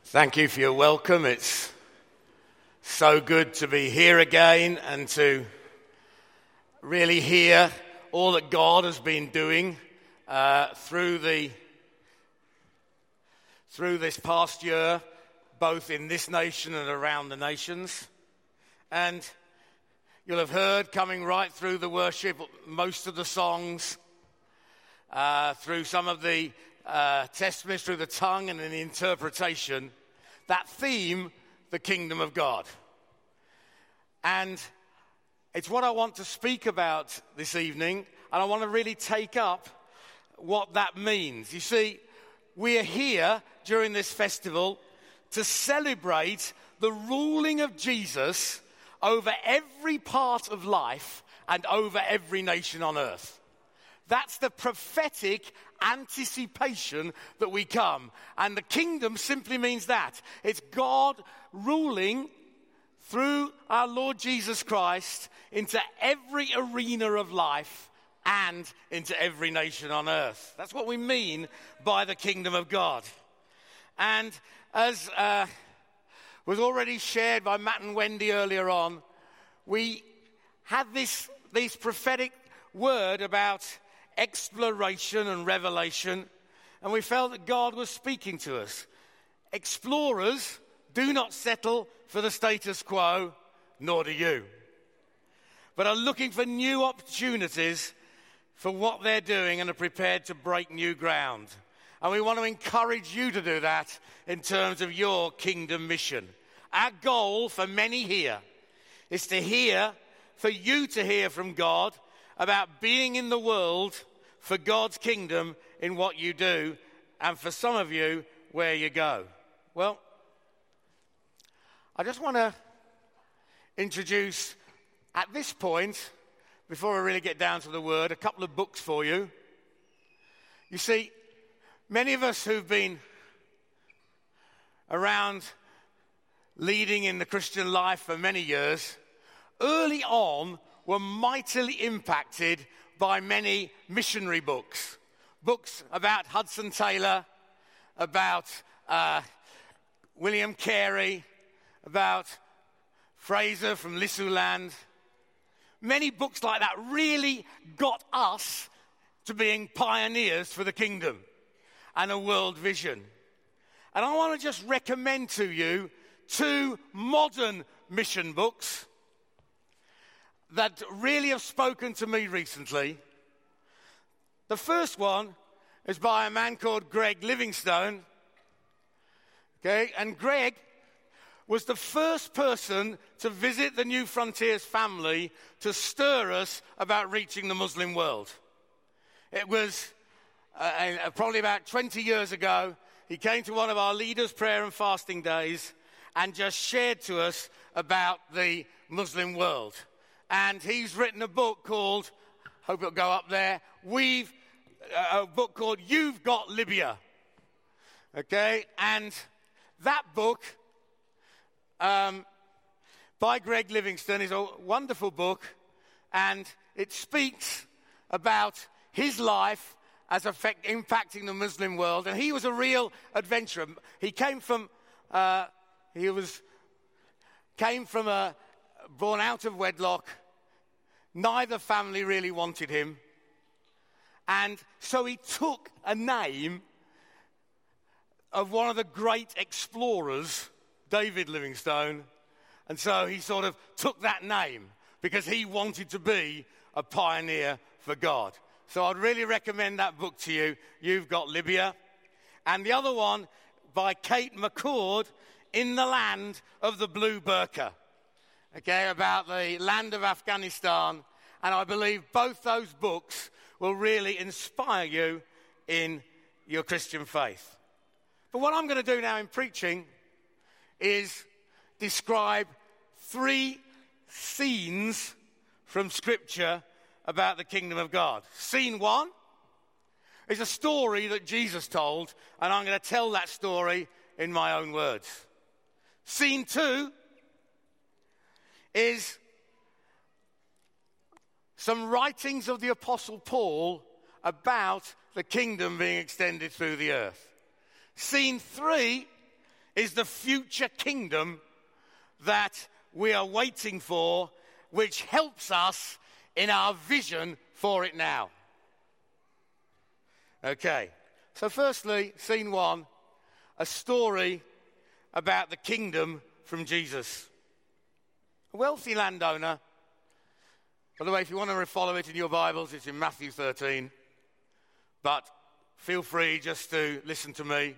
Thank you for your welcome. It's so good to be here again and to really hear all that God has been doing through this past year, both in this nation and around the nations. And you'll have heard coming right through the worship, most of the songs, through some of the testimonies, through the tongue and in the interpretation, that theme, the kingdom of God. And it's what I want to speak about this evening, and I want to really take up what that means. You see, we are here during this festival to celebrate the ruling of Jesus over every part of life and over every nation on earth. That's the prophetic anticipation that we come. And the kingdom simply means that. It's God ruling through our Lord Jesus Christ into every arena of life and into every nation on earth. That's what we mean by the kingdom of God. And as was already shared by Matt and Wendy earlier on, we had this prophetic word about exploration and revelation, and we felt that God was speaking to us. Explorers do not settle for the status quo, nor do you, but are looking for new opportunities for what they're doing and are prepared to break new ground. And we want to encourage you to do that in terms of your kingdom mission. Our goal for many here is for you to hear from God about being in the world for God's kingdom in what you do, and for some of you, where you go. Well, I just want to introduce, at this point, before I really get down to the word, a couple of books for you. You see, many of us who've been around leading in the Christian life for many years, early on were mightily impacted by many missionary books. Books about Hudson Taylor, about William Carey, about Fraser from Lisuland. Many books like that really got us to being pioneers for the kingdom and a world vision. And I want to just recommend to you two modern mission books that really have spoken to me recently. The first one is by a man called Greg Livingstone. Okay, and Greg was the first person to visit the New Frontiers family to stir us about reaching the Muslim world. It was probably about 20 years ago. He came to one of our leaders' prayer and fasting days and just shared to us about the Muslim world. And he's written a book called, hope it'll go up there, a book called You've Got Libya. Okay, and that book by Greg Livingstone is a wonderful book, and it speaks about his life as impacting the Muslim world. And he was a real adventurer. He came from born out of wedlock. Neither family really wanted him. And so he took a name of one of the great explorers, David Livingstone. And so he sort of took that name because he wanted to be a pioneer for God. So I'd really recommend that book to you, You've Got Libya. And the other one by Kate McCord, In the Land of the Blue Burqa. Okay, about the land of Afghanistan. And I believe both those books will really inspire you in your Christian faith. But what I'm going to do now in preaching is describe 3 scenes from Scripture about the kingdom of God. Scene 1 is a story that Jesus told, and I'm going to tell that story in my own words. Scene 2 is some writings of the Apostle Paul about the kingdom being extended through the earth. Scene 3 is the future kingdom that we are waiting for, which helps us in our vision for it now. Okay, so firstly, scene one, a story about the kingdom from Jesus. A wealthy landowner. By the way, if you want to follow it in your Bibles, it's in Matthew 13. But feel free just to listen to me.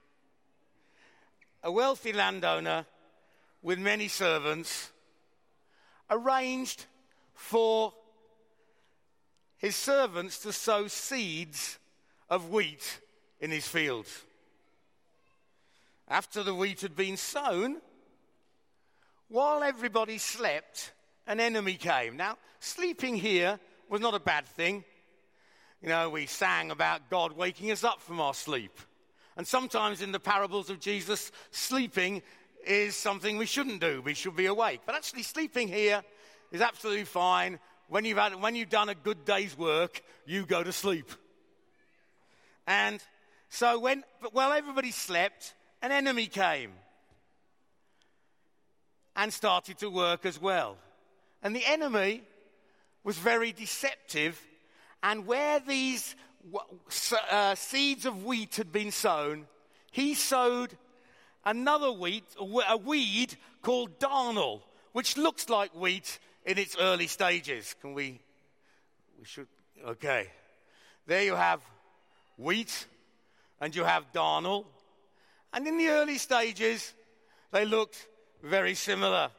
A wealthy landowner with many servants arranged for his servants to sow seeds of wheat in his fields. After the wheat had been sown, while everybody slept, an enemy came. Now, sleeping here was not a bad thing. You know, we sang about God waking us up from our sleep. And sometimes in the parables of Jesus, sleeping is something we shouldn't do. We should be awake. But actually, sleeping here is absolutely fine. When you've done a good day's work, you go to sleep. And so while everybody slept, an enemy came and started to work as well. And the enemy was very deceptive. And where these seeds of wheat had been sown, he sowed another a weed called darnel, which looks like wheat in its early stages. Okay. There you have wheat and you have darnel. And in the early stages, they looked very similar.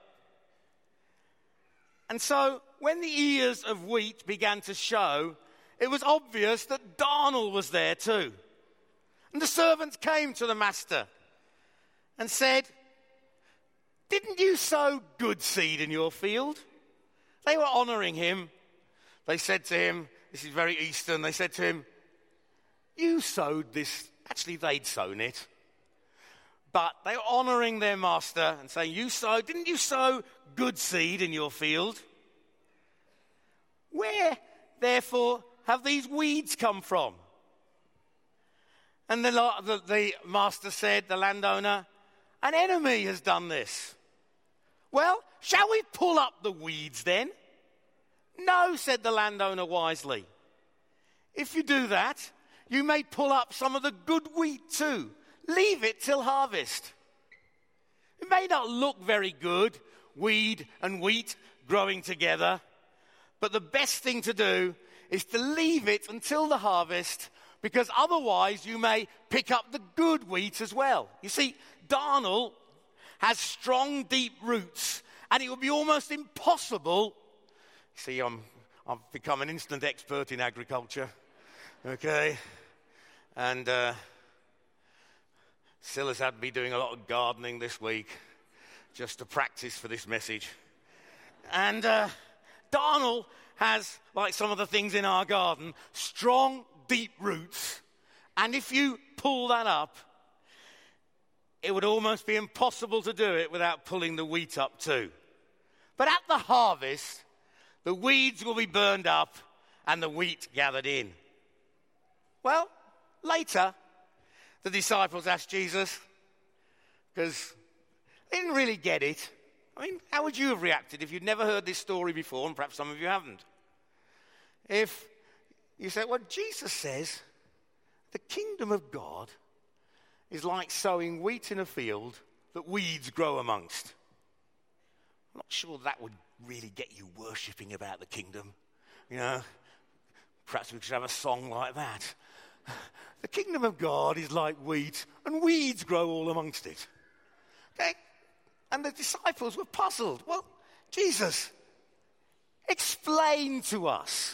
And so when the ears of wheat began to show, it was obvious that darnel was there too. And the servants came to the master and said, "Didn't you sow good seed in your field?" They were honoring him. They said to him, this is very Eastern, they said to him, "You sowed this." Actually, they'd sown it. But they were honoring their master and saying, "Didn't you sow good seed in your field? Where, therefore, have these weeds come from?" And the master said, the landowner, "An enemy has done this." "Well, shall we pull up the weeds then?" "No," said the landowner wisely. "If you do that, you may pull up some of the good wheat too. Leave it till harvest. It may not look very good, weed and wheat growing together, but the best thing to do is to leave it until the harvest, because otherwise you may pick up the good wheat as well." You see, darnel has strong, deep roots, and it would be almost impossible. See, I've become an instant expert in agriculture, okay? And Silas had me doing a lot of gardening this week just to practice for this message. And darnel has, like some of the things in our garden, strong, deep roots. And if you pull that up, it would almost be impossible to do it without pulling the wheat up too. But at the harvest, the weeds will be burned up and the wheat gathered in. Well, later, the disciples asked Jesus, because they didn't really get it. I mean, how would you have reacted if you'd never heard this story before, and perhaps some of you haven't? If you said, "Well, Jesus says the kingdom of God is like sowing wheat in a field that weeds grow amongst." I'm not sure that would really get you worshipping about the kingdom. You know, perhaps we should have a song like that. The kingdom of God is like wheat, and weeds grow all amongst it. Okay? And the disciples were puzzled. Well, Jesus, explain to us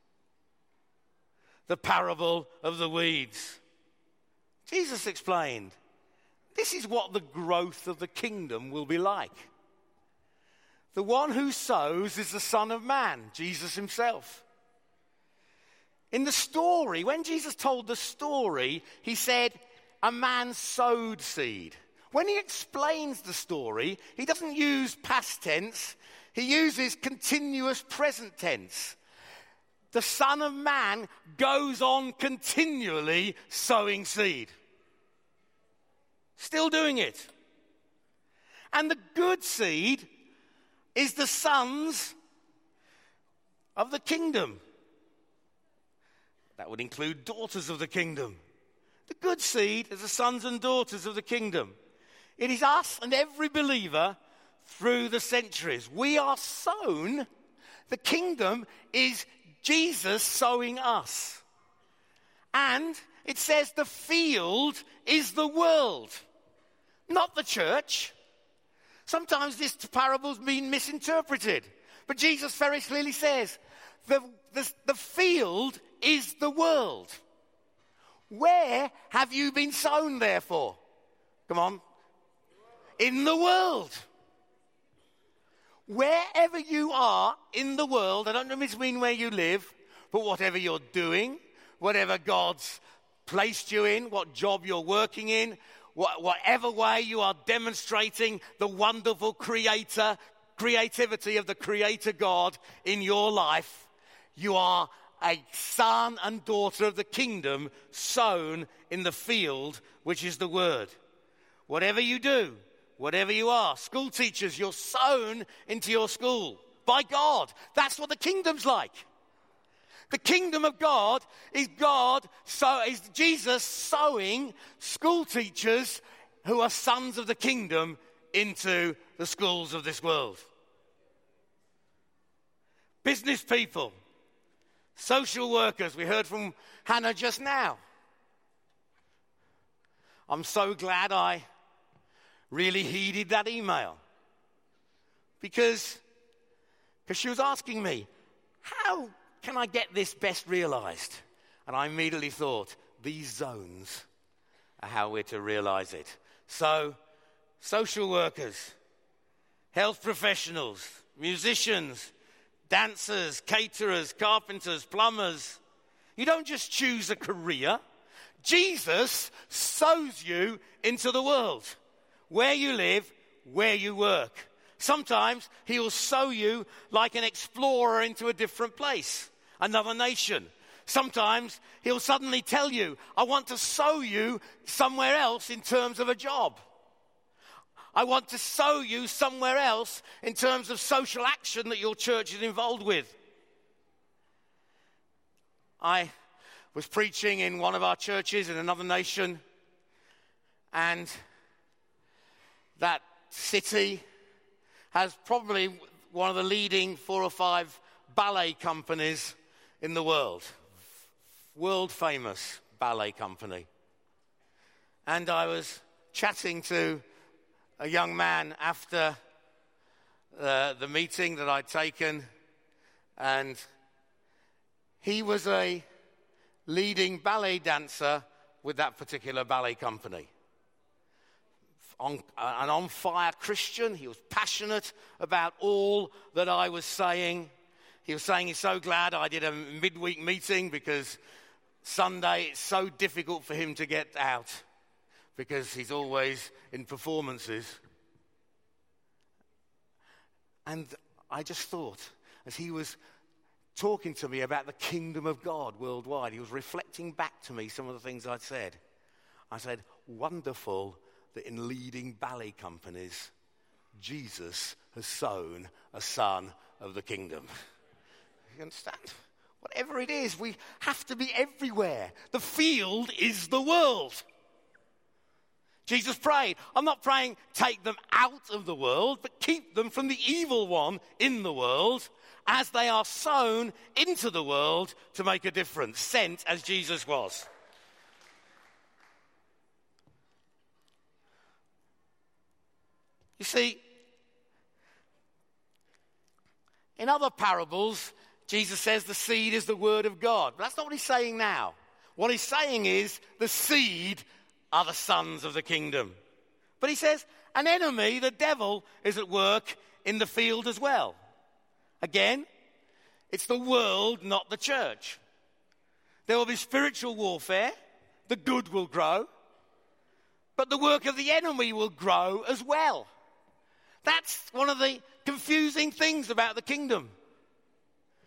the parable of the weeds. Jesus explained, this is what the growth of the kingdom will be like. The one who sows is the Son of Man, Jesus himself. In the story, when Jesus told the story, he said, "A man sowed seed." When he explains the story, he doesn't use past tense. He uses continuous present tense. The Son of Man goes on continually sowing seed. Still doing it. And the good seed is the sons of the kingdom. That would include daughters of the kingdom. The good seed is the sons and daughters of the kingdom. It is us and every believer through the centuries. We are sown. The kingdom is Jesus sowing us. And it says the field is the world, not the church. Sometimes this parable's been misinterpreted. But Jesus very clearly says the field is the world. Where have you been sown, therefore? Come on. In the world. Wherever you are in the world, I don't mean where you live, but whatever you're doing, whatever God's placed you in, what job you're working in, whatever way you are demonstrating the wonderful creativity of the Creator God in your life, you are a son and daughter of the kingdom sown in the field, which is the word. Whatever you do, whatever you are, school teachers, you're sown into your school by God. That's what the kingdom's like. The kingdom of God is Jesus sowing school teachers who are sons of the kingdom into the schools of this world. Business people, social workers, we heard from Hannah just now. I'm so glad I really heeded that email because she was asking me, how can I get this best realized? And I immediately thought, these zones are how we're to realize it. So, social workers, health professionals, musicians, dancers, caterers, carpenters, plumbers. You don't just choose a career. Jesus sows you into the world. Where you live, where you work. Sometimes he will sow you like an explorer into a different place, another nation. Sometimes he'll suddenly tell you, I want to sow you somewhere else in terms of a job. I want to sow you somewhere else in terms of social action that your church is involved with. I was preaching in one of our churches in another nation, and that city has probably one of the leading 4 or 5 ballet companies in the world. World famous ballet company. And I was chatting to a young man after the meeting that I'd taken, and he was a leading ballet dancer with that particular ballet company. An on-fire Christian. He was passionate about all that I was saying. He was saying he's so glad I did a midweek meeting because Sunday it's so difficult for him to get out because he's always in performances. And I just thought, as he was talking to me about the kingdom of God worldwide, he was reflecting back to me some of the things I'd said. I said, wonderful that in leading ballet companies, Jesus has sown a son of the kingdom. You understand? Whatever it is, we have to be everywhere. The field is the world. Jesus prayed, I'm not praying take them out of the world, but keep them from the evil one in the world as they are sown into the world to make a difference, sent as Jesus was. You see, in other parables, Jesus says the seed is the word of God. But that's not what he's saying now. What he's saying is the seed are the sons of the kingdom. But he says an enemy, the devil, is at work in the field as well. Again, it's the world, not the church. There will be spiritual warfare. The good will grow. But the work of the enemy will grow as well. That's one of the confusing things about the kingdom.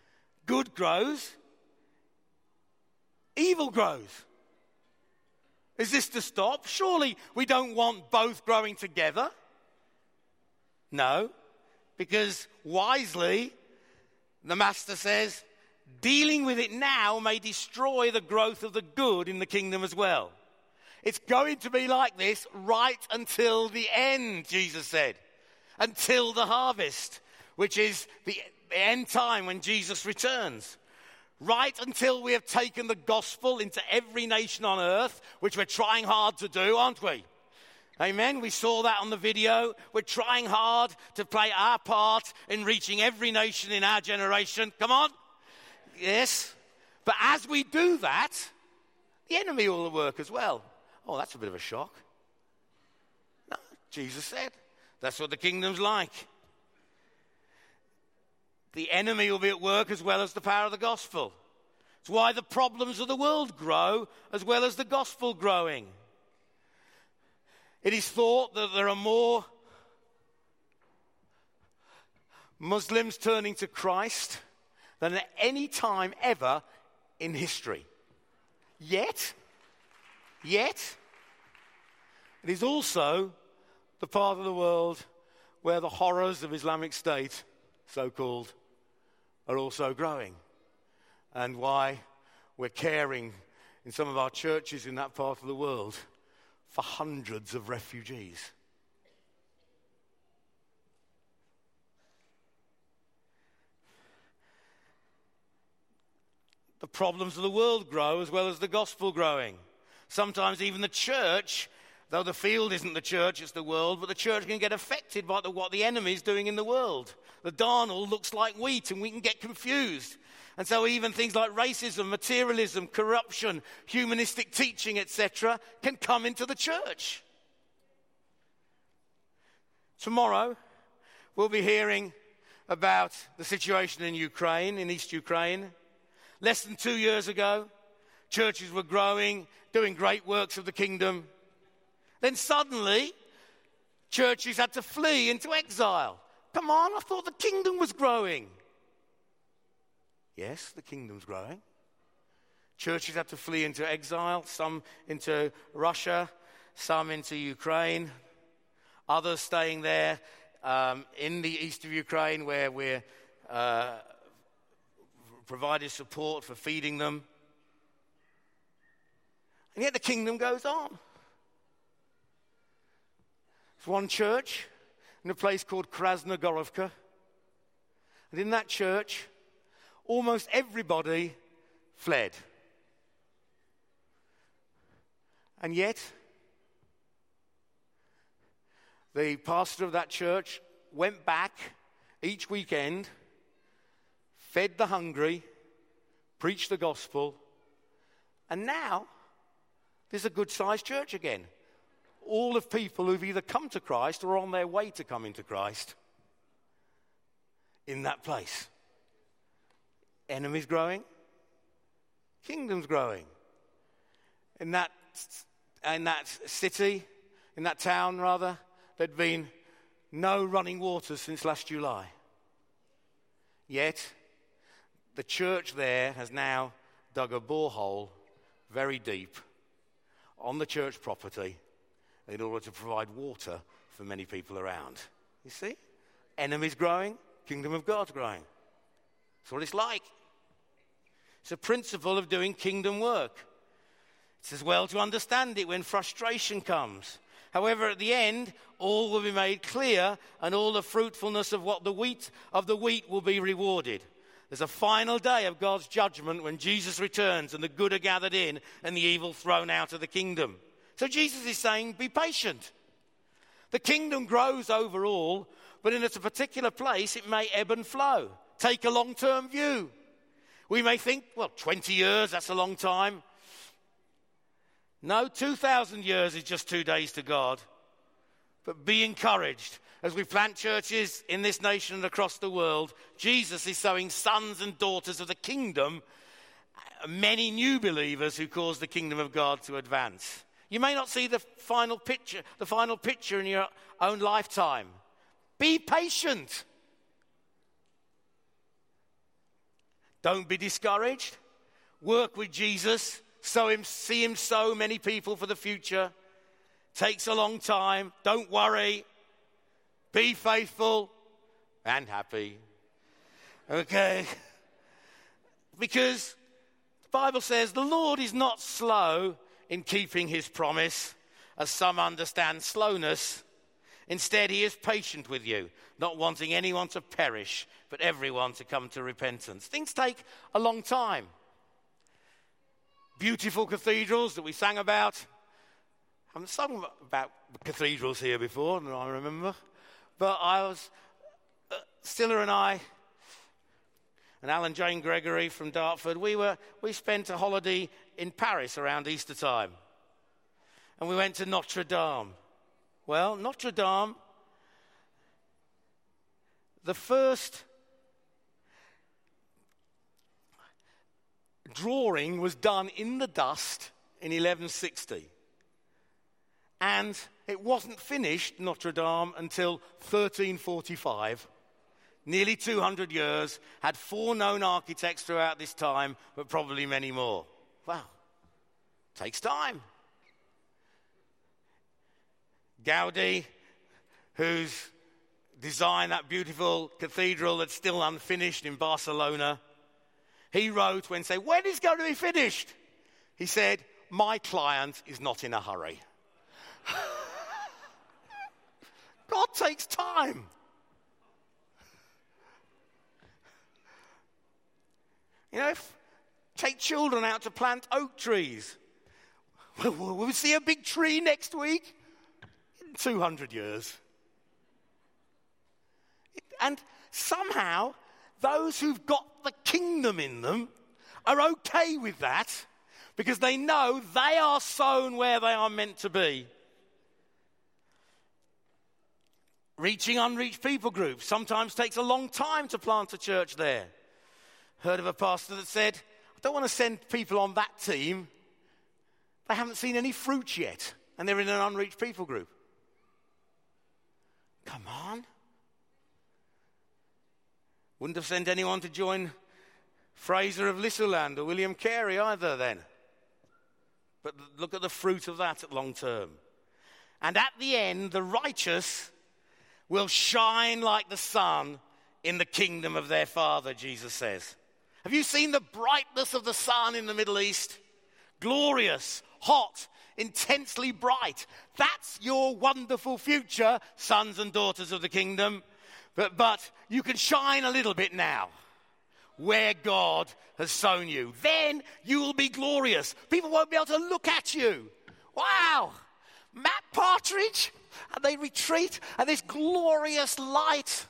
Good grows. Evil grows. Is this to stop? Surely we don't want both growing together. No, because wisely, the Master says, dealing with it now may destroy the growth of the good in the kingdom as well. It's going to be like this right until the end, Jesus said. Until the harvest, which is the end time when Jesus returns. Right until we have taken the gospel into every nation on earth, which we're trying hard to do, aren't we? Amen. We saw that on the video. We're trying hard to play our part in reaching every nation in our generation. Come on. Yes. But as we do that, the enemy will work as well. Oh, that's a bit of a shock. No, Jesus said that's what the kingdom's like. The enemy will be at work as well as the power of the gospel. It's why the problems of the world grow as well as the gospel growing. It is thought that there are more Muslims turning to Christ than at any time ever in history. Yet, it is also the part of the world where the horrors of Islamic State, so-called, are also growing, and why we're caring in some of our churches in that part of the world for hundreds of refugees. The problems of the world grow as well as the gospel growing. Sometimes even the church, though the field isn't the church, it's the world, but the church can get affected by what the enemy is doing in the world. The darnel looks like wheat and we can get confused. And so even things like racism, materialism, corruption, humanistic teaching, etc., can come into the church. Tomorrow, we'll be hearing about the situation in Ukraine, in East Ukraine. Less than 2 years ago, churches were growing, doing great works of the kingdom. Then suddenly, churches had to flee into exile. Come on, I thought the kingdom was growing. Yes, the kingdom's growing. Churches had to flee into exile, some into Russia, some into Ukraine, others staying there in the east of Ukraine where we're provided support for feeding them. And yet the kingdom goes on. There's one church in a place called Krasnogorovka. And in that church, almost everybody fled. And yet, the pastor of that church went back each weekend, fed the hungry, preached the gospel, and now there's a good-sized church again. All of people who've either come to Christ or are on their way to coming to Christ in that place. Enemies growing, kingdoms growing. In that city, in that town rather, there'd been no running water since last July. Yet, the church there has now dug a borehole very deep on the church property in order to provide water for many people around. You see? Enemies growing, kingdom of God's growing. That's what it's like. It's a principle of doing kingdom work. It's as well to understand it when frustration comes. However, at the end, all will be made clear, and all the fruitfulness of the wheat will be rewarded. There's a final day of God's judgment when Jesus returns and the good are gathered in and the evil thrown out of the kingdom. So Jesus is saying, be patient. The kingdom grows overall, but in a particular place it may ebb and flow. Take a long-term view. We may think, 20 years, that's a long time. No, 2,000 years is just 2 days to God. But be encouraged. As we plant churches in this nation and across the world, Jesus is sowing sons and daughters of the kingdom, many new believers who cause the kingdom of God to advance. You may not see the final picture in your own lifetime. Be patient. Don't be discouraged. Work with Jesus see him sow many people for the future. Takes a long time. Don't worry. Be faithful and happy. Okay? Because the Bible says the Lord is not slow in keeping his promise, as some understand slowness. Instead, he is patient with you, not wanting anyone to perish, but everyone to come to repentance. Things take a long time. Beautiful cathedrals that we sang about. I haven't sung about cathedrals here before, I remember. But Stiller and I, and Alan Jane Gregory from Dartford, we spent a holiday in Paris around Easter time. And we went to Notre Dame. Well, Notre Dame, the first drawing was done in the dust in 1160. And it wasn't finished, Notre Dame, until 1345. Nearly 200 years, had 4 known architects throughout this time, but probably many more. Wow, takes time. Gaudi, who's designed that beautiful cathedral that's still unfinished in Barcelona, he wrote when said, "When is it going to be finished?" He said, "My client is not in a hurry." God takes time. You know, take children out to plant oak trees. Will we see a big tree next week? In 200 years. And somehow, those who've got the kingdom in them are okay with that because they know they are sown where they are meant to be. Reaching unreached people groups sometimes takes a long time to plant a church there. Heard of a pastor that said, "I don't want to send people on that team. They haven't seen any fruit yet, and they're in an unreached people group." Come on. Wouldn't have sent anyone to join Fraser of Lissuland or William Carey either then. But look at the fruit of that at long term. And at the end, the righteous will shine like the sun in the kingdom of their Father, Jesus says. Have you seen the brightness of the sun in the Middle East? Glorious, hot, intensely bright. That's your wonderful future, sons and daughters of the kingdom. But you can shine a little bit now where God has sown you. Then you will be glorious. People won't be able to look at you. Wow, Matt Partridge, and they retreat at this glorious light.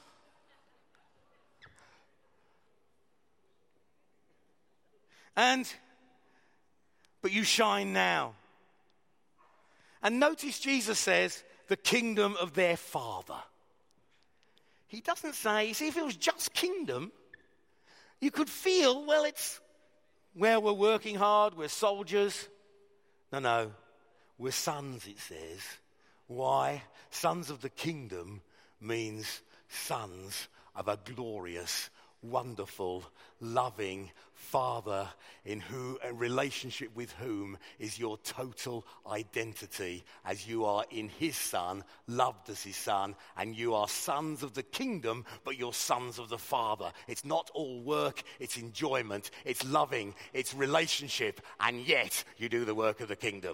But you shine now. And notice Jesus says, the kingdom of their Father. He doesn't say, see, if it was just kingdom, you could feel, well, it's where we're working hard, we're soldiers. No, we're sons, it says. Why? Sons of the kingdom means sons of a glorious, wonderful, loving Father in a relationship with whom is your total identity as you are in his Son, loved as his Son, and you are sons of the kingdom, but you're sons of the Father. It's not all work, it's enjoyment, it's loving, it's relationship, and yet you do the work of the kingdom.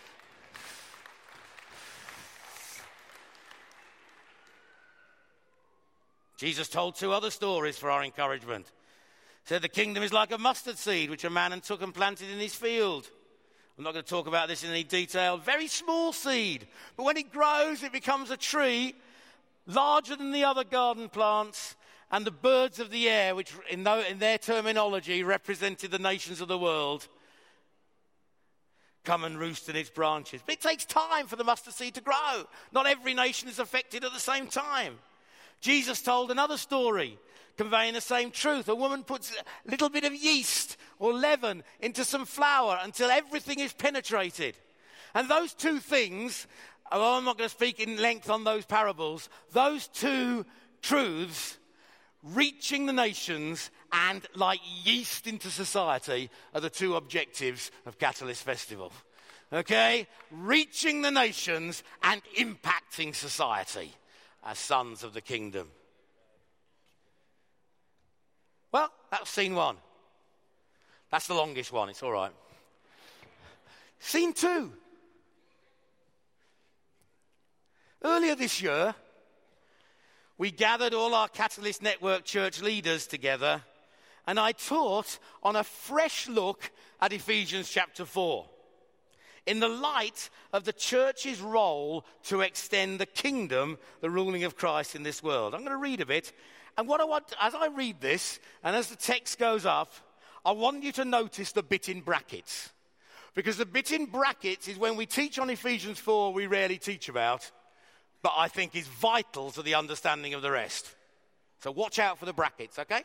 Jesus told 2 other stories for our encouragement. He said the kingdom is like a mustard seed which a man took and planted in his field. I'm not going to talk about this in any detail. Very small seed. But when it grows, it becomes a tree larger than the other garden plants. And the birds of the air, which in their terminology represented the nations of the world, come and roost in its branches. But it takes time for the mustard seed to grow. Not every nation is affected at the same time. Jesus told another story conveying the same truth. A woman puts a little bit of yeast or leaven into some flour until everything is penetrated. And those 2 things, although I'm not going to speak in length on those parables, those 2 truths, reaching the nations and like yeast into society are the two objectives of Catalyst Festival. Okay? Reaching the nations and impacting society as sons of the kingdom. Well, that's scene one. That's the longest one, it's all right. Scene two. Earlier this year, we gathered all our Catalyst Network church leaders together, and I taught on a fresh look at Ephesians chapter 4, in the light of the church's role to extend the kingdom, the ruling of Christ in this world. I'm going to read a bit, and what I want, as I read this, and as the text goes up, I want you to notice the bit in brackets. Because the bit in brackets is when we teach on Ephesians 4, we rarely teach about, but I think is vital to the understanding of the rest. So watch out for the brackets, okay?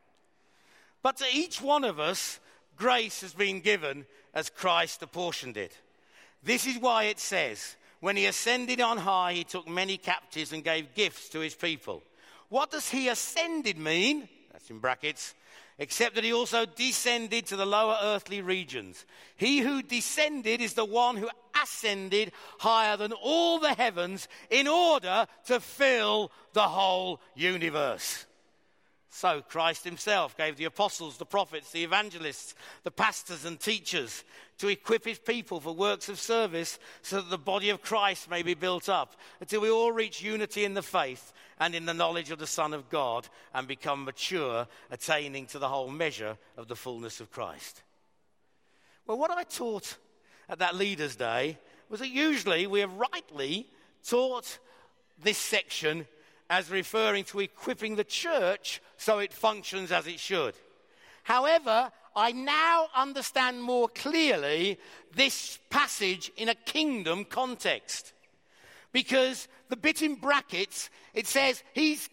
But to each one of us, grace has been given as Christ apportioned it. This is why it says, when he ascended on high, he took many captives and gave gifts to his people. What does he ascended mean? That's in brackets. Except that he also descended to the lower earthly regions. He who descended is the one who ascended higher than all the heavens in order to fill the whole universe. So Christ himself gave the apostles, the prophets, the evangelists, the pastors and teachers to equip his people for works of service so that the body of Christ may be built up until we all reach unity in the faith and in the knowledge of the Son of God and become mature, attaining to the whole measure of the fullness of Christ. Well, what I taught at that Leaders' Day was that usually we have rightly taught this section as referring to equipping the church so it functions as it should. However, I now understand more clearly this passage in a kingdom context. Because the bit in brackets, it says he's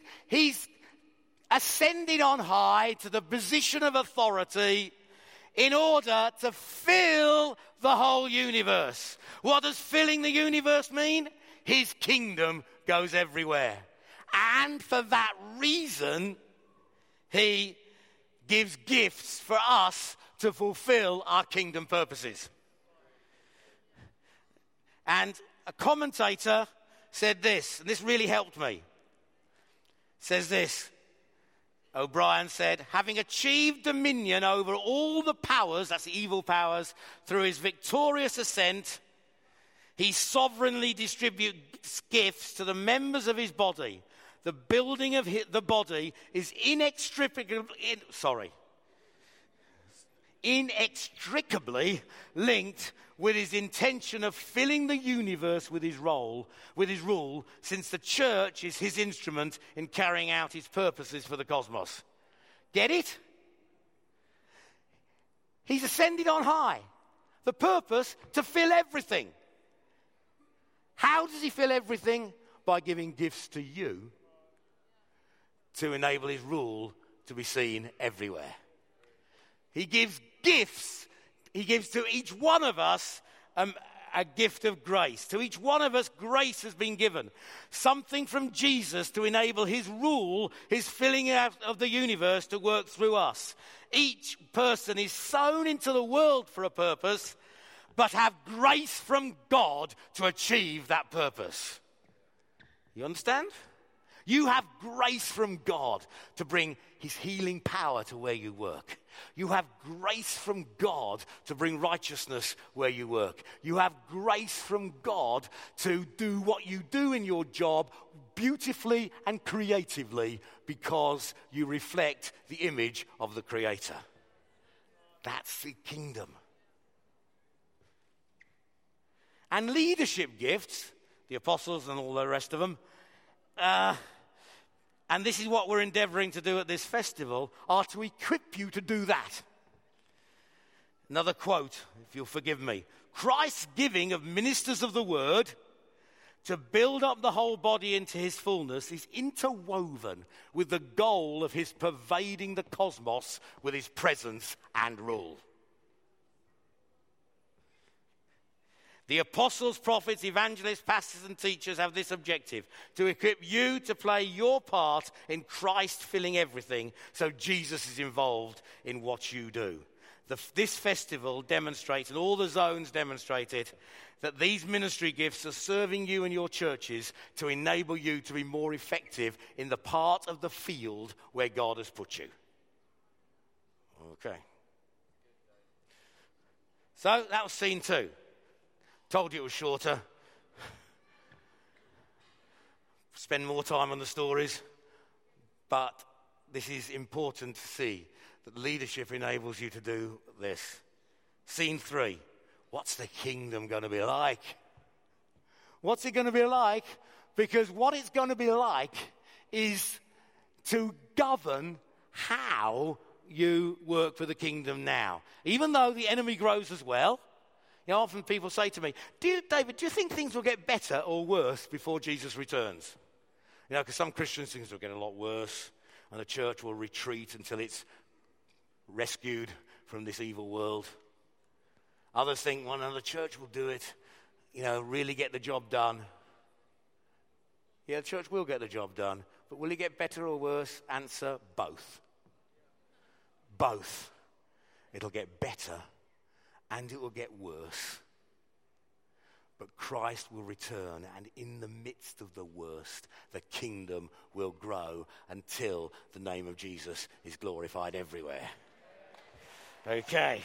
ascended on high to the position of authority in order to fill the whole universe. What does filling the universe mean? His kingdom goes everywhere. And for that reason, he gives gifts for us to fulfill our kingdom purposes. And a commentator said this, and this really helped me. Says this, O'Brien said, having achieved dominion over all the powers, that's the evil powers, through his victorious ascent, he sovereignly distributes gifts to the members of his body. The building of the body is inextricably linked with his intention of filling the universe with his rule, since the church is his instrument in carrying out his purposes for the cosmos. Get it? He's ascended on high. The purpose to fill everything. How does he fill everything? By giving gifts to you to enable his rule to be seen everywhere. He gives gifts. He gives to each one of us a gift of grace. To each one of us, grace has been given. Something from Jesus to enable his rule, his filling out of the universe to work through us. Each person is sown into the world for a purpose, but have grace from God to achieve that purpose. You understand? You have grace from God to bring his healing power to where you work. You have grace from God to bring righteousness where you work. You have grace from God to do what you do in your job beautifully and creatively because you reflect the image of the Creator. That's the kingdom. And leadership gifts, the apostles and all the rest of them, and this is what we're endeavoring to do at this festival, are to equip you to do that. Another quote, if you'll forgive me. Christ's giving of ministers of the word to build up the whole body into his fullness is interwoven with the goal of his pervading the cosmos with his presence and rule. The apostles, prophets, evangelists, pastors, and teachers have this objective: to equip you to play your part in Christ filling everything, so Jesus is involved in what you do. This festival demonstrates, and all the zones demonstrate it, that these ministry gifts are serving you and your churches to enable you to be more effective in the part of the field where God has put you. Okay. So that was scene 2. Told you it was shorter. Spend more time on the stories. But this is important to see, that leadership enables you to do this. Scene 3. What's the kingdom going to be like? What's it going to be like? Because what it's going to be like is to govern how you work for the kingdom now. Even though the enemy grows as well. You know, often people say to me, David, do you think things will get better or worse before Jesus returns? You know, because some Christians things will get a lot worse, and the church will retreat until it's rescued from this evil world. Others think, well, no, the church will do it, you know, really get the job done. Yeah, the church will get the job done, but will it get better or worse? Answer, both. Both. It'll get better and it will get worse. But Christ will return, and in the midst of the worst, the kingdom will grow until the name of Jesus is glorified everywhere. Okay.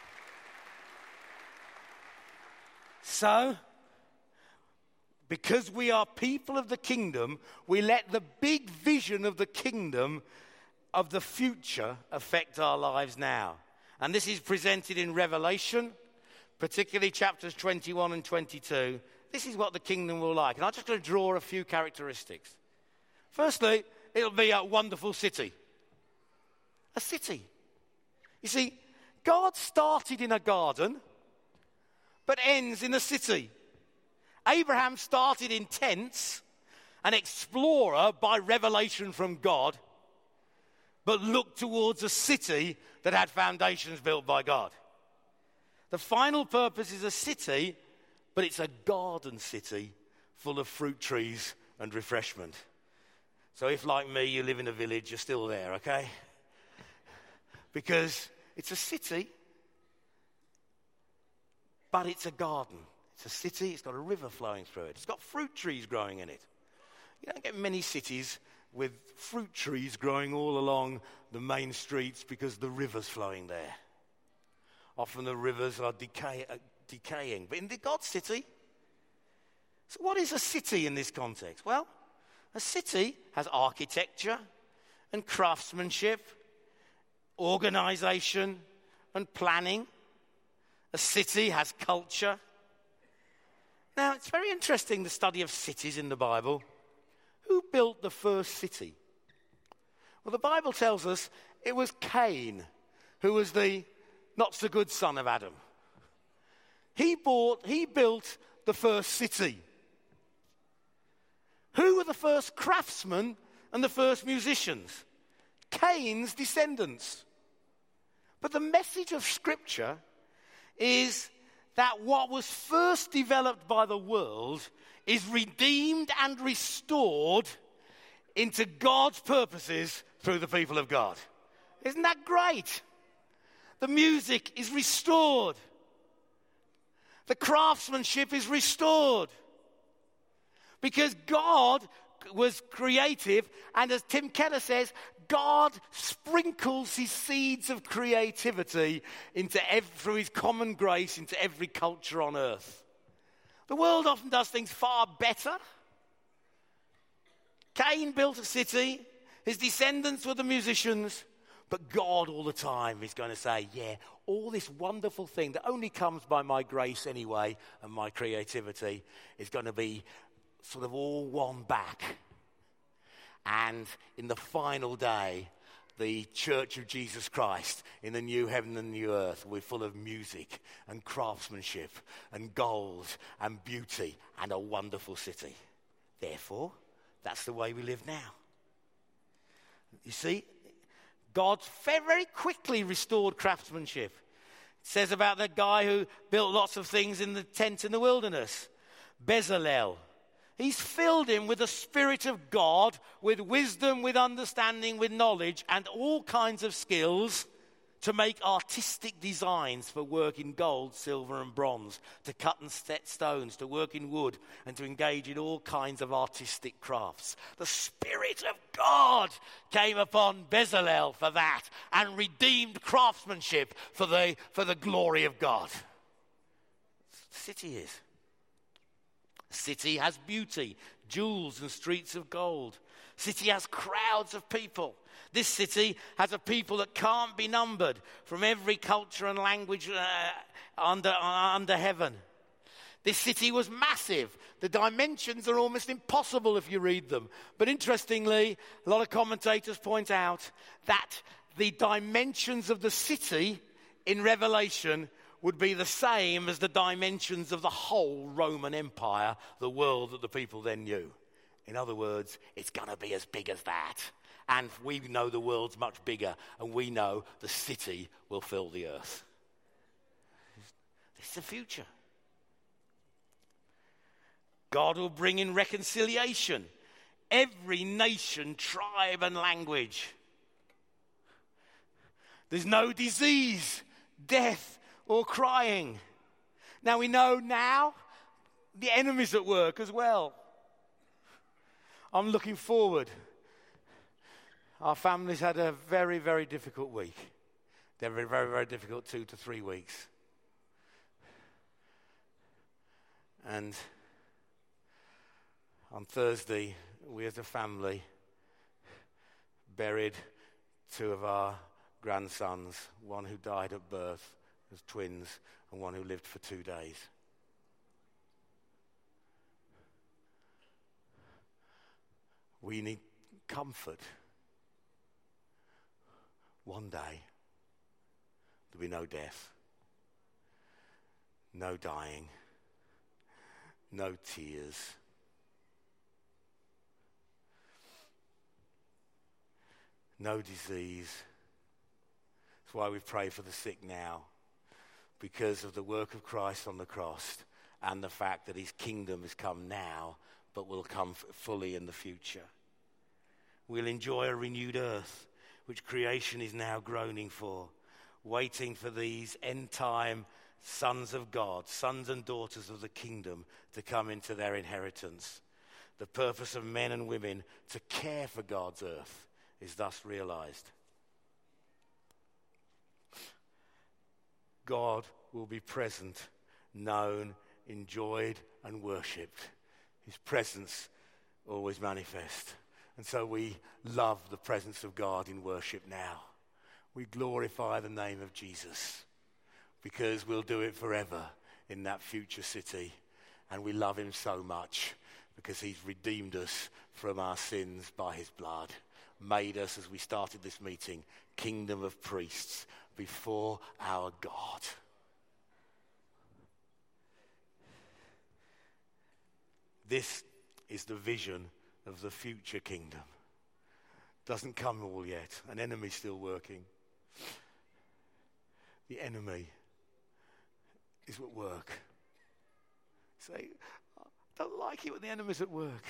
So, because we are people of the kingdom, we let the big vision of the kingdom of the future affect our lives now. And this is presented in Revelation, particularly chapters 21 and 22. This is what the kingdom will like. And I'm just going to draw a few characteristics. Firstly, it'll be a wonderful city. A city. You see, God started in a garden, but ends in a city. Abraham started in tents, an explorer by revelation from God, but looked towards a city that had foundations built by God. The final purpose is a city, but it's a garden city full of fruit trees and refreshment. So if, like me, you live in a village, you're still there, okay? Because it's a city, but it's a garden. It's a city, it's got a river flowing through it. It's got fruit trees growing in it. You don't get many cities with fruit trees growing all along the main streets because the river's flowing there. Often the rivers are decaying. But in the God city, so what is a city in this context? Well, a city has architecture and craftsmanship, organization and planning. A city has culture. Now, it's very interesting, the study of cities in the Bible. Who built the first city? Well, the Bible tells us it was Cain, who was the not-so-good son of Adam. He built the first city. Who were the first craftsmen and the first musicians? Cain's descendants. But the message of Scripture is that what was first developed by the world is redeemed and restored into God's purposes through the people of God. Isn't that great? The music is restored. The craftsmanship is restored. Because God was creative, and as Tim Keller says, God sprinkles his seeds of creativity through his common grace into every culture on earth. The world often does things far better. Cain built a city. His descendants were the musicians. But God all the time is going to say, yeah, all this wonderful thing that only comes by my grace anyway and my creativity is going to be sort of all won back. And in the final day, the Church of Jesus Christ in the new heaven and new earth will be full of music and craftsmanship and gold and beauty and a wonderful city. Therefore, that's the way we live now. You see, God very quickly restored craftsmanship. It says about the guy who built lots of things in the tent in the wilderness, Bezalel. He's filled him with the Spirit of God, with wisdom, with understanding, with knowledge, and all kinds of skills to make artistic designs for work in gold, silver, and bronze, to cut and set stones, to work in wood, and to engage in all kinds of artistic crafts. The Spirit of God came upon Bezalel for that, and redeemed craftsmanship for the glory of God. The city is. City has beauty, jewels and streets of gold. City has crowds of people. This city has a people that can't be numbered from every culture and language under heaven. This city was massive. The dimensions are almost impossible if you read them. But interestingly, a lot of commentators point out that the dimensions of the city in Revelation would be the same as the dimensions of the whole Roman Empire, the world that the people then knew. In other words, it's going to be as big as that. And we know the world's much bigger, and we know the city will fill the earth. This is the future. God will bring in reconciliation. Every nation, tribe, and language. There's no disease, death, or crying. Now we know the enemy's at work as well. I'm looking forward. Our family's had a very, very difficult week. They're very, very, very difficult 2 to 3 weeks. And on Thursday, we as a family buried 2 of our grandsons, one who died at birth as twins and one who lived for 2 days. We need comfort. One day, there'll be no death, no dying, no tears. No disease. That's why we pray for the sick now, because of the work of Christ on the cross and the fact that his kingdom has come now, but will come fully in the future. We'll enjoy a renewed earth, which creation is now groaning for, waiting for these end-time sons of God, sons and daughters of the kingdom, to come into their inheritance. The purpose of men and women to care for God's earth is thus realized. God will be present, known, enjoyed, and worshipped. His presence always manifest. And so we love the presence of God in worship now. We glorify the name of Jesus because we'll do it forever in that future city. And we love him so much because he's redeemed us from our sins by his blood. Made us, as we started this meeting, kingdom of priests before our God. This is the vision of the future kingdom. Doesn't come all yet. An enemy's still working. The enemy is at work. Say, I don't like it when the enemy's at work.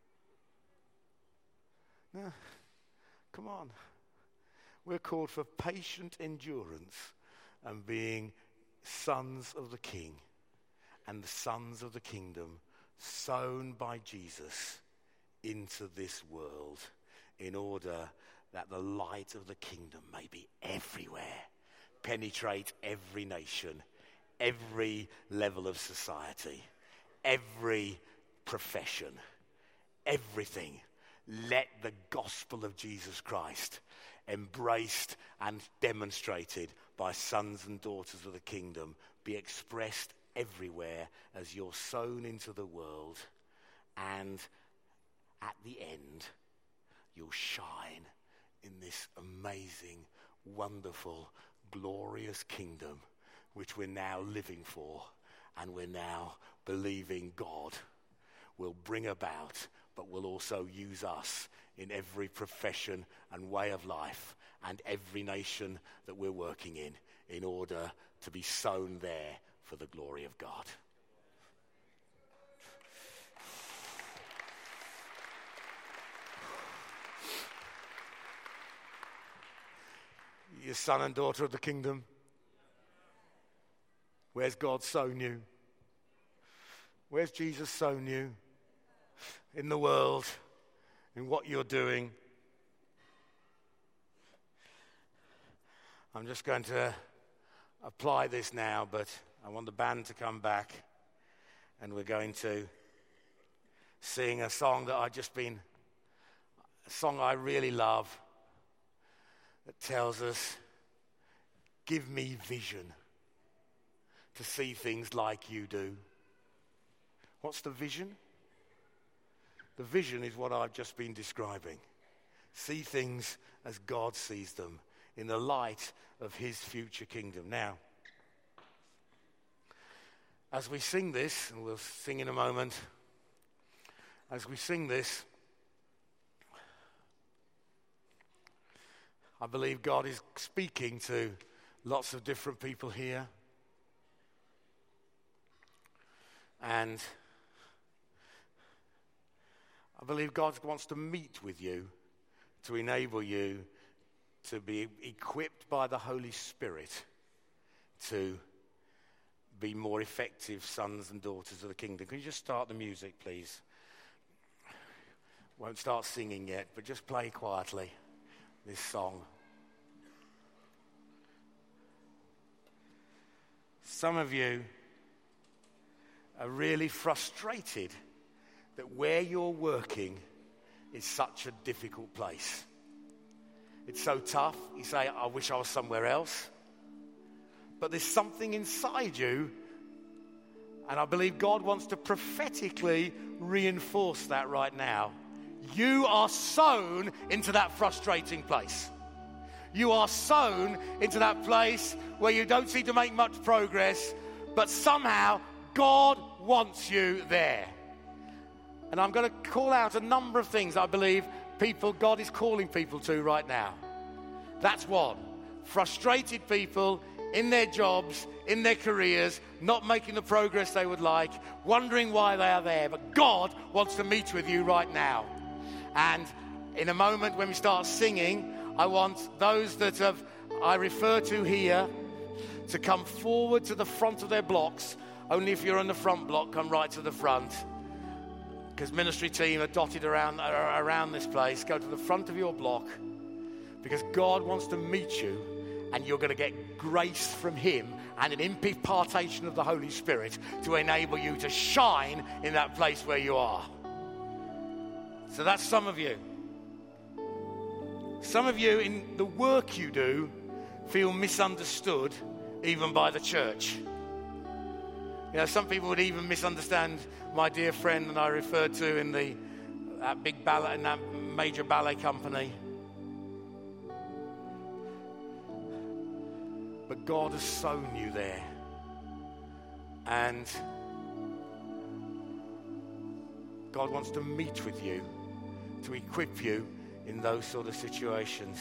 No, come on. We're called for patient endurance and being sons of the King and the sons of the kingdom sown by Jesus into this world in order that the light of the kingdom may be everywhere, penetrate every nation, every level of society, every profession, everything. Let the gospel of Jesus Christ, embraced and demonstrated by sons and daughters of the kingdom, be expressed everywhere as you're sown into the world, and at the end you'll shine in this amazing, wonderful, glorious kingdom which we're now living for and we're now believing God will bring about, but will also use us in every profession and way of life and every nation that we're working in order to be sown there for the glory of God. You're son and daughter of the kingdom. Where's God sown you? Where's Jesus sown you? In the world, in what you're doing. I'm just going to apply this now, but I want the band to come back, and we're going to sing a song that a song I really love, that tells us, give me vision to see things like you do. What's the vision? The vision is what I've just been describing. See things as God sees them in the light of his future kingdom. Now, as we sing this, and we'll sing in a moment, as we sing this, I believe God is speaking to lots of different people here. And I believe God wants to meet with you to enable you to be equipped by the Holy Spirit to be more effective sons and daughters of the kingdom. Can you just start the music, please? Won't start singing yet, but just play quietly this song. Some of you are really frustrated that where you're working is such a difficult place. It's so tough. You say, I wish I was somewhere else. But there's something inside you, and I believe God wants to prophetically reinforce that right now. You are sown into that frustrating place. You are sown into that place where you don't seem to make much progress, but somehow God wants you there. And I'm going to call out a number of things I believe God is calling people to right now. That's one. Frustrated people in their jobs, in their careers, not making the progress they would like, wondering why they are there. But God wants to meet with you right now. And in a moment when we start singing, I want those that I refer to here to come forward to the front of their blocks. Only if you're on the front block, come right to the front. Because ministry team are dotted around this place. Go to the front of your block. Because God wants to meet you, and you're going to get grace from him and an impartation of the Holy Spirit to enable you to shine in that place where you are. So that's some of you. Some of you in the work you do feel misunderstood even by the church. You know, some people would even misunderstand my dear friend that I referred to in that big ballet, in that major ballet company. But God has sown you there. And God wants to meet with you, to equip you in those sort of situations.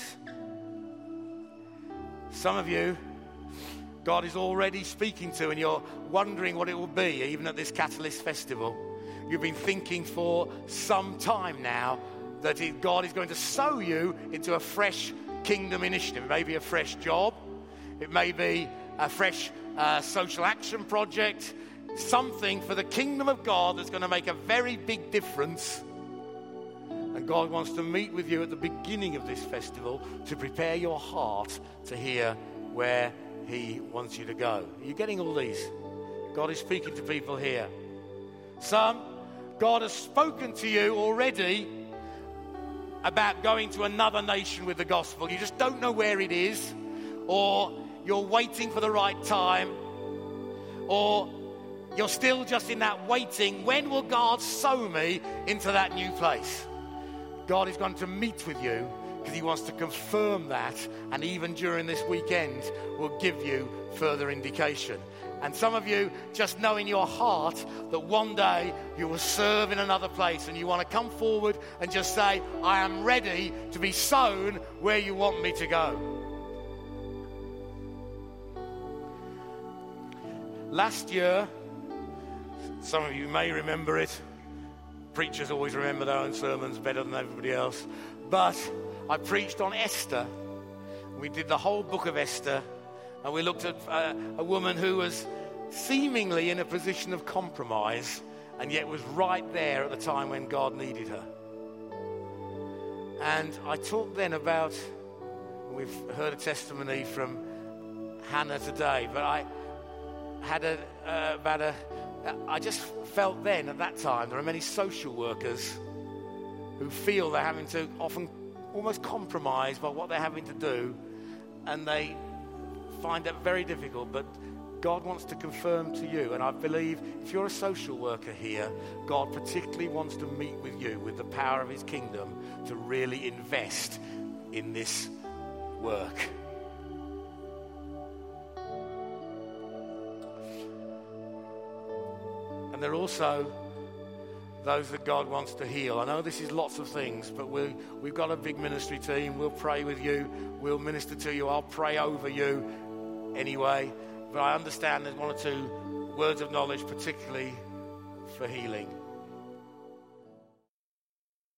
Some of you, God is already speaking to, and you're wondering what it will be, even at this Catalyst Festival. You've been thinking for some time now that God is going to sow you into a fresh kingdom initiative. It may be a fresh job. It may be a fresh social action project. Something for the kingdom of God that's going to make a very big difference. And God wants to meet with you at the beginning of this festival to prepare your heart to hear where he wants you to go. Are you getting all these? God is speaking to people here. Some, God has spoken to you already about going to another nation with the gospel. You just don't know where it is, or you're waiting for the right time, or you're still just in that waiting. When will God sow me into that new place? God is going to meet with you because he wants to confirm that, and even during this weekend will give you further indication. And some of you just know in your heart that one day you will serve in another place, and you want to come forward and just say, I am ready to be sown where you want me to go. Last year, some of you may remember it. Preachers always remember their own sermons better than everybody else. But I preached on Esther. We did the whole book of Esther, and we looked at a woman who was seemingly in a position of compromise, and yet was right there at the time when God needed her. And I talked then about, we've heard a testimony from Hannah today, but I had I just felt then at that time there are many social workers who feel they're having to often almost compromise by what they're having to do, and they find that very difficult. But God wants to confirm to you, and I believe if you're a social worker here, God particularly wants to meet with you with the power of his kingdom to really invest in this work. And there are also those that God wants to heal. I know this is lots of things, but we've got a big ministry team. We'll pray with you. We'll minister to you. I'll pray over you anyway. But I understand there's one or two words of knowledge, particularly for healing.